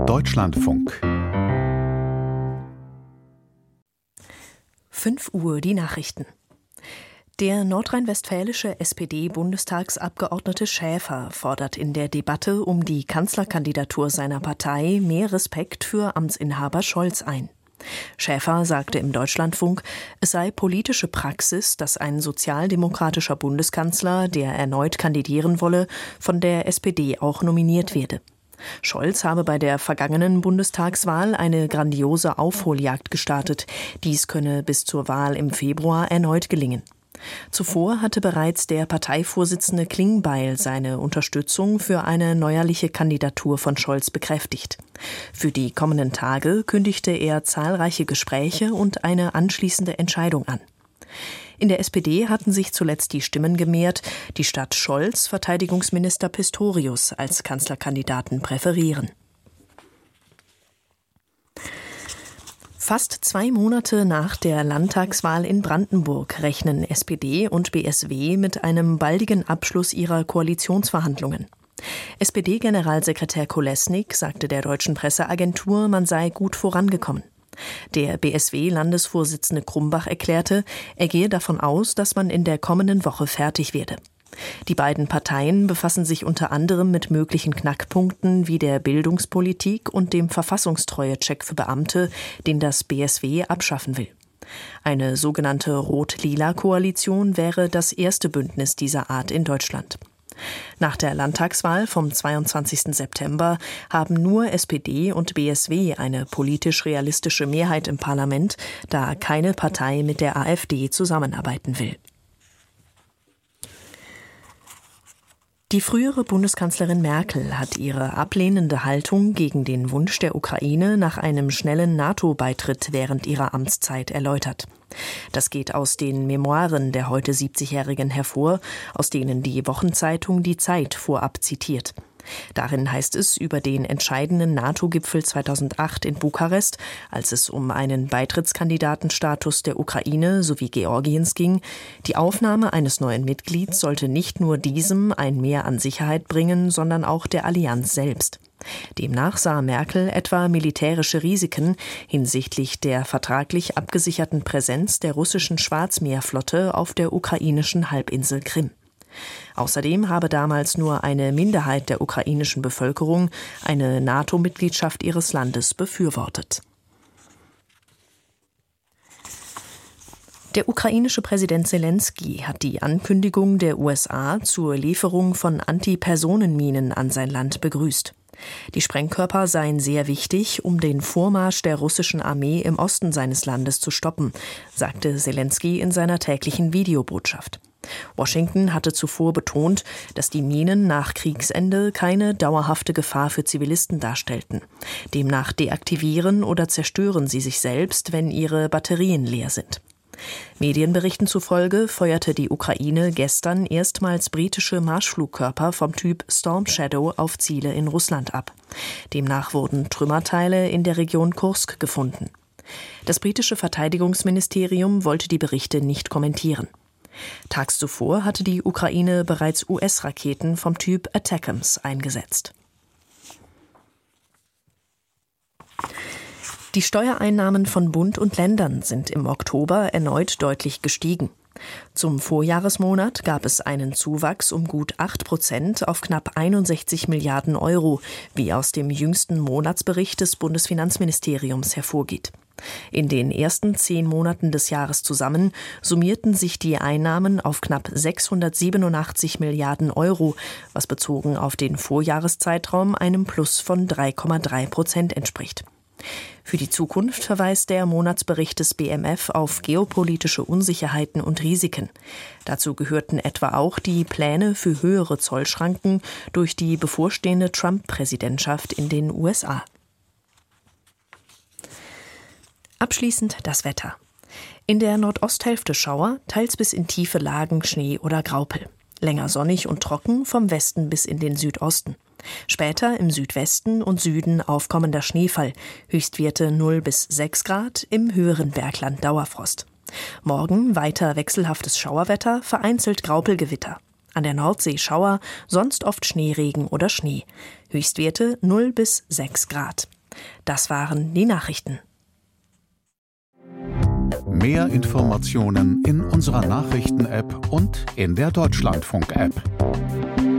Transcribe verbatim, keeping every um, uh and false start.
Deutschlandfunk. fünf Uhr die Nachrichten. Der nordrhein-westfälische S P D-Bundestagsabgeordnete Schäfer fordert in der Debatte um die Kanzlerkandidatur seiner Partei mehr Respekt für Amtsinhaber Scholz ein. Schäfer sagte im Deutschlandfunk, es sei politische Praxis, dass ein sozialdemokratischer Bundeskanzler, der erneut kandidieren wolle, von der S P D auch nominiert werde. Scholz habe bei der vergangenen Bundestagswahl eine grandiose Aufholjagd gestartet. Dies könne bis zur Wahl im Februar erneut gelingen. Zuvor hatte bereits der Parteivorsitzende Klingbeil seine Unterstützung für eine neuerliche Kandidatur von Scholz bekräftigt. Für die kommenden Tage kündigte er zahlreiche Gespräche und eine anschließende Entscheidung an. In der S P D hatten sich zuletzt die Stimmen gemehrt, die statt Scholz Verteidigungsminister Pistorius als Kanzlerkandidaten präferieren. Fast zwei Monate nach der Landtagswahl in Brandenburg rechnen S P D und B S W mit einem baldigen Abschluss ihrer Koalitionsverhandlungen. S P D-Generalsekretär Kolesnik sagte der deutschen Presseagentur, man sei gut vorangekommen. Der B S W-Landesvorsitzende Krumbach erklärte, er gehe davon aus, dass man in der kommenden Woche fertig werde. Die beiden Parteien befassen sich unter anderem mit möglichen Knackpunkten wie der Bildungspolitik und dem Verfassungstreue-Check für Beamte, den das B S W abschaffen will. Eine sogenannte Rot-Lila-Koalition wäre das erste Bündnis dieser Art in Deutschland. Nach der Landtagswahl vom zweiundzwanzigsten September haben nur S P D und B S W eine politisch realistische Mehrheit im Parlament, da keine Partei mit der AfD zusammenarbeiten will. Die frühere Bundeskanzlerin Merkel hat ihre ablehnende Haltung gegen den Wunsch der Ukraine nach einem schnellen NATO-Beitritt während ihrer Amtszeit erläutert. Das geht aus den Memoiren der heute siebzigjährigen hervor, aus denen die Wochenzeitung Die Zeit vorab zitiert. Darin heißt es über den entscheidenden NATO-Gipfel zweitausendacht in Bukarest, als es um einen Beitrittskandidatenstatus der Ukraine sowie Georgiens ging, die Aufnahme eines neuen Mitglieds sollte nicht nur diesem ein Mehr an Sicherheit bringen, sondern auch der Allianz selbst. Demnach sah Merkel etwa militärische Risiken hinsichtlich der vertraglich abgesicherten Präsenz der russischen Schwarzmeerflotte auf der ukrainischen Halbinsel Krim. Außerdem habe damals nur eine Minderheit der ukrainischen Bevölkerung eine NATO-Mitgliedschaft ihres Landes befürwortet. Der ukrainische Präsident Selenskyj hat die Ankündigung der U S A zur Lieferung von Antipersonenminen an sein Land begrüßt. Die Sprengkörper seien sehr wichtig, um den Vormarsch der russischen Armee im Osten seines Landes zu stoppen, sagte Selenskyj in seiner täglichen Videobotschaft. Washington hatte zuvor betont, dass die Minen nach Kriegsende keine dauerhafte Gefahr für Zivilisten darstellten. Demnach deaktivieren oder zerstören sie sich selbst, wenn ihre Batterien leer sind. Medienberichten zufolge feuerte die Ukraine gestern erstmals britische Marschflugkörper vom Typ Storm Shadow auf Ziele in Russland ab. Demnach wurden Trümmerteile in der Region Kursk gefunden. Das britische Verteidigungsministerium wollte die Berichte nicht kommentieren. Tags zuvor hatte die Ukraine bereits U S-Raketen vom Typ Attackams eingesetzt. Die Steuereinnahmen von Bund und Ländern sind im Oktober erneut deutlich gestiegen. Zum Vorjahresmonat gab es einen Zuwachs um gut acht Prozent auf knapp einundsechzig Milliarden Euro, wie aus dem jüngsten Monatsbericht des Bundesfinanzministeriums hervorgeht. In den ersten zehn Monaten des Jahres zusammen summierten sich die Einnahmen auf knapp sechshundertsiebenundachtzig Milliarden Euro, was bezogen auf den Vorjahreszeitraum einem Plus von drei Komma drei Prozent entspricht. Für die Zukunft verweist der Monatsbericht des B M F auf geopolitische Unsicherheiten und Risiken. Dazu gehörten etwa auch die Pläne für höhere Zollschranken durch die bevorstehende Trump-Präsidentschaft in den U S A. Abschließend das Wetter. In der Nordosthälfte Schauer, teils bis in tiefe Lagen Schnee oder Graupel. Länger sonnig und trocken vom Westen bis in den Südosten. Später im Südwesten und Süden aufkommender Schneefall, Höchstwerte null bis sechs Grad, im höheren Bergland Dauerfrost. Morgen weiter wechselhaftes Schauerwetter, vereinzelt Graupelgewitter. An der Nordsee Schauer, sonst oft Schneeregen oder Schnee. Höchstwerte null bis sechs Grad. Das waren die Nachrichten. Mehr Informationen in unserer Nachrichten-App und in der Deutschlandfunk-App.